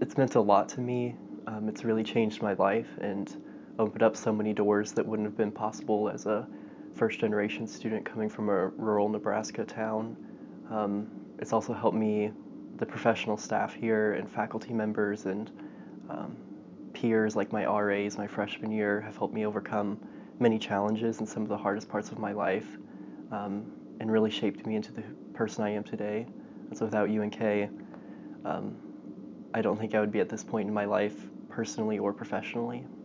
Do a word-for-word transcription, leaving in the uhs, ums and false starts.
it's meant a lot to me. Um, it's really changed my life and opened up so many doors that wouldn't have been possible as a first generation student coming from a rural Nebraska town. Um, it's also helped me, the professional staff here and faculty members and um, peers like my R As my freshman year have helped me overcome many challenges and some of the hardest parts of my life, um, and really shaped me into the person I am today. And so without U N K, um, I don't think I would be at this point in my life personally or professionally.